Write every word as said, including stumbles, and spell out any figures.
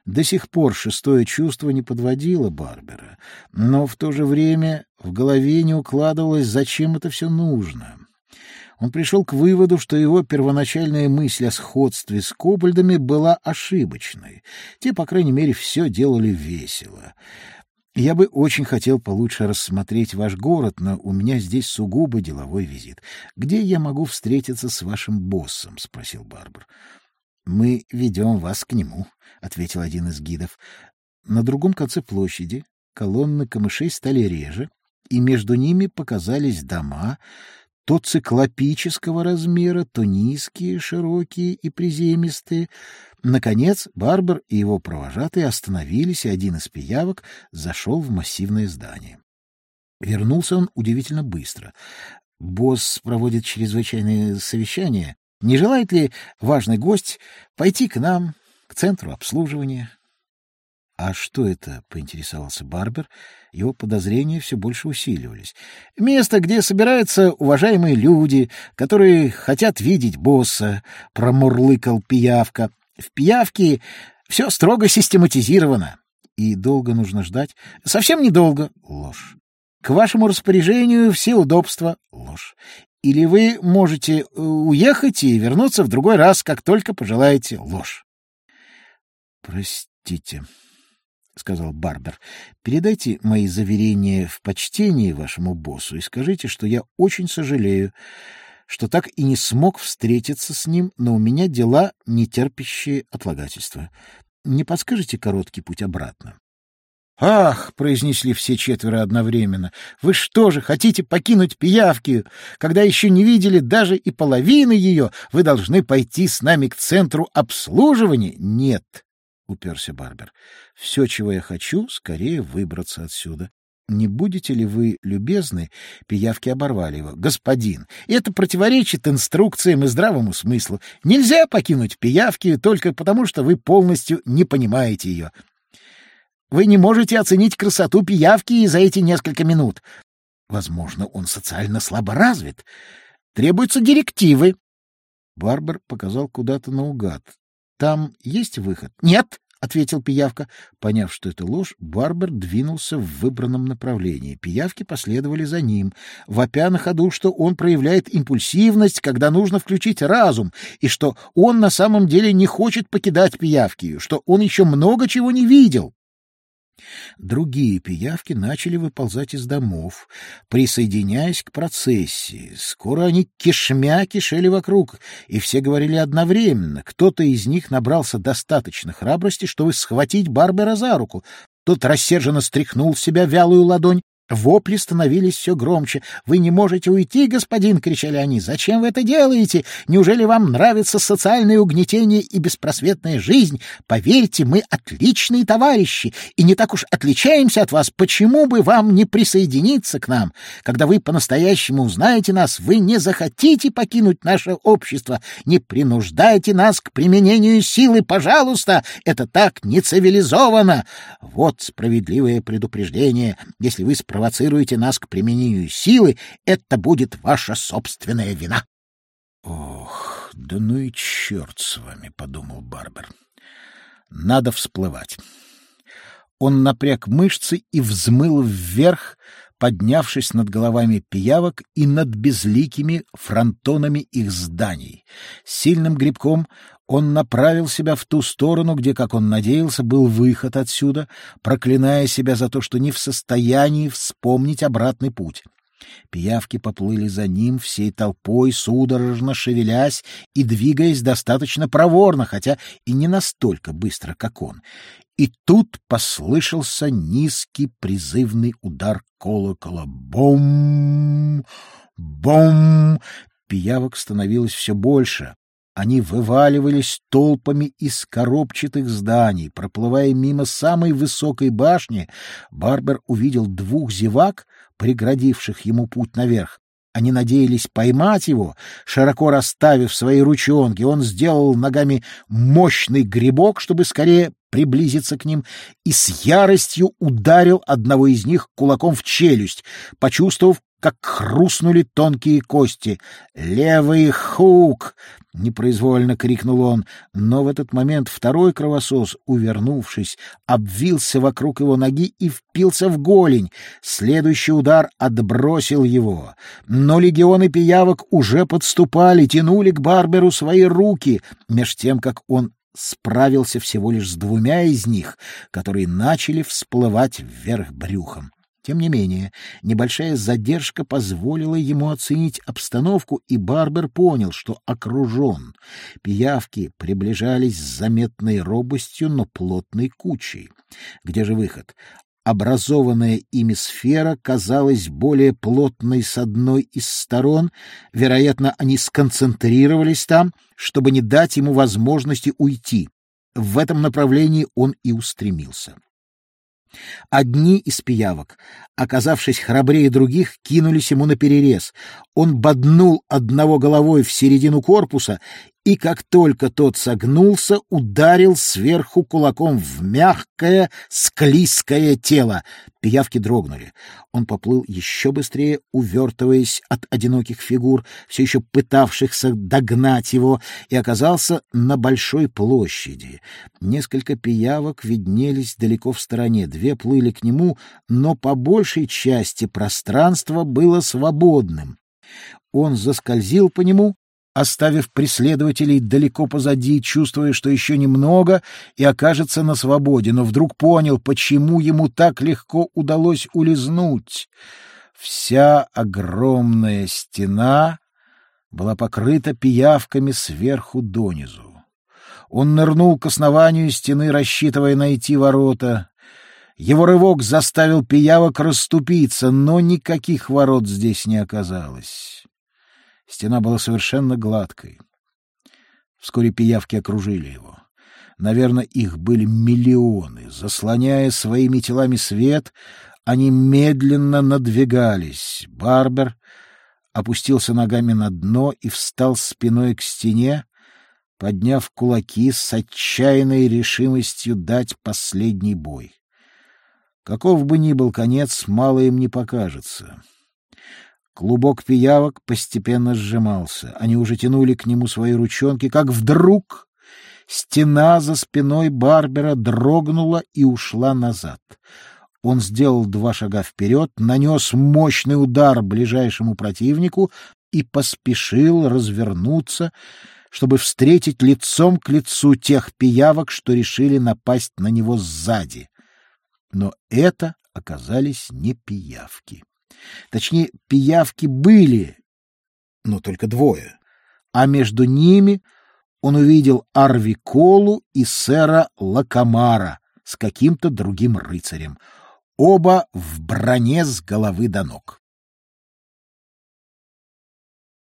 До сих пор шестое чувство не подводило Барбера, но в то же время в голове не укладывалось, зачем это все нужно. Он пришел к выводу, что его первоначальная мысль о сходстве с кобальдами была ошибочной. Те, по крайней мере, все делали весело. «Я бы очень хотел получше рассмотреть ваш город, но у меня здесь сугубо деловой визит. Где я могу встретиться с вашим боссом?» — спросил Барбер. «Мы ведем вас к нему», — ответил один из гидов. На другом конце площади колонны камышей стали реже, и между ними показались дома, то циклопического размера, то низкие, широкие и приземистые. Наконец Барбер и его провожатые остановились, и один из пиявок зашел в массивное здание. Вернулся он удивительно быстро. «Босс проводит чрезвычайное совещание. Не желает ли важный гость пойти к нам, к центру обслуживания?» «А что это?» — поинтересовался Барбер. Его подозрения все больше усиливались. «Место, где собираются уважаемые люди, которые хотят видеть босса», — промурлыкал пиявка. «В пиявке все строго систематизировано». «И долго нужно ждать?» «Совсем недолго». Ложь. «К вашему распоряжению все удобства». Ложь. «Или вы можете уехать и вернуться в другой раз, как только пожелаете». Ложь. «Простите», — сказал Барбер, — «передайте мои заверения в почтении вашему боссу и скажите, что я очень сожалею, что так и не смог встретиться с ним, но у меня дела, не терпящие отлагательства. Не подскажете короткий путь обратно?» «Ах!» — произнесли все четверо одновременно. «Вы что же, хотите покинуть Пиявкию? Когда еще не видели даже и половины ее, вы должны пойти с нами к центру обслуживания?» «Нет», — уперся Барбер. «Все, чего я хочу, скорее выбраться отсюда. Не будете ли вы любезны?» Пиявки оборвали его. «Господин, это противоречит инструкциям и здравому смыслу. Нельзя покинуть Пиявкию только потому, что вы полностью не понимаете ее. Вы не можете оценить красоту Пиявки за эти несколько минут. Возможно, он социально слабо развит. Требуются директивы». Барбер показал куда-то наугад. «Там есть выход?» «Нет», — ответил Пиявка. Поняв, что это ложь, Барбер двинулся в выбранном направлении. Пиявки последовали за ним, вопя на ходу, что он проявляет импульсивность, когда нужно включить разум, и что он на самом деле не хочет покидать Пиявкию, что он еще много чего не видел. Другие пиявки начали выползать из домов, присоединяясь к процессии. Скоро они кишмя кишели вокруг, и все говорили одновременно. Кто-то из них набрался достаточно храбрости, чтобы схватить Барбера за руку. Тот рассерженно стряхнул с себя вялую ладонь. Вопли становились все громче. «Вы не можете уйти, господин!» — кричали они. «Зачем вы это делаете? Неужели вам нравится социальное угнетение и беспросветная жизнь? Поверьте, мы отличные товарищи и не так уж отличаемся от вас. Почему бы вам не присоединиться к нам? Когда вы по-настоящему узнаете нас, вы не захотите покинуть наше общество. Не принуждайте нас к применению силы, пожалуйста! Это так нецивилизованно! Вот справедливое предупреждение. Если вы провоцируете нас к применению силы, это будет ваша собственная вина». «Ох, да ну и черт с вами», — подумал Барбер. «Надо всплывать». Он напряг мышцы и взмыл вверх, поднявшись над головами пиявок и над безликими фронтонами их зданий. Сильным грибком он направил себя в ту сторону, где, как он надеялся, был выход отсюда, проклиная себя за то, что не в состоянии вспомнить обратный путь. Пиявки поплыли за ним всей толпой, судорожно шевелясь и двигаясь достаточно проворно, хотя и не настолько быстро, как он. И тут послышался низкий призывный удар колокола. Бом! Бом! Пиявок становилось все больше. Они вываливались толпами из коробчатых зданий. Проплывая мимо самой высокой башни, Барбер увидел двух зевак, преградивших ему путь наверх. Они надеялись поймать его. Широко расставив свои ручонки, он сделал ногами мощный грибок, чтобы скорее приблизиться к ним, и с яростью ударил одного из них кулаком в челюсть. Почувствовав, как хрустнули тонкие кости. «Левый хук!» — непроизвольно крикнул он, но в этот момент второй кровосос, увернувшись, обвился вокруг его ноги и впился в голень. Следующий удар отбросил его. Но легионы пиявок уже подступали, тянули к Барберу свои руки, меж тем, как он справился всего лишь с двумя из них, которые начали всплывать вверх брюхом. Тем не менее, небольшая задержка позволила ему оценить обстановку, и Барбер понял, что окружен. Пиявки приближались с заметной робостью, но плотной кучей. Где же выход? Образованная ими сфера казалась более плотной с одной из сторон. Вероятно, они сконцентрировались там, чтобы не дать ему возможности уйти. В этом направлении он и устремился. Одни из пиявок, оказавшись храбрее других, кинулись ему наперерез. Он боднул одного головой в середину корпуса, и как только тот согнулся, ударил сверху кулаком в мягкое, склизкое тело. Пиявки дрогнули. Он поплыл еще быстрее, увертываясь от одиноких фигур, все еще пытавшихся догнать его, и оказался на большой площади. Несколько пиявок виднелись далеко в стороне, две плыли к нему, но по большей части пространство было свободным. Он заскользил по нему, оставив преследователей далеко позади, чувствуя, что еще немного и окажется на свободе, но вдруг понял, почему ему так легко удалось улизнуть. Вся огромная стена была покрыта пиявками сверху донизу. Он нырнул к основанию стены, рассчитывая найти ворота. Его рывок заставил пиявок расступиться, но никаких ворот здесь не оказалось. Стена была совершенно гладкой. Вскоре пиявки окружили его. Наверное, их были миллионы. Заслоняя своими телами свет, они медленно надвигались. Барбер опустился ногами на дно и встал спиной к стене, подняв кулаки с отчаянной решимостью дать последний бой. Каков бы ни был конец, мало им не покажется. Клубок пиявок постепенно сжимался. Они уже тянули к нему свои ручонки, как вдруг стена за спиной Барбера дрогнула и ушла назад. Он сделал два шага вперед, нанес мощный удар ближайшему противнику и поспешил развернуться, чтобы встретить лицом к лицу тех пиявок, что решили напасть на него сзади. Но это оказались не пиявки. Точнее, пиявки были, но только двое. А между ними он увидел Арвиколу и сэра Лакомара с каким-то другим рыцарем, оба в броне с головы до ног.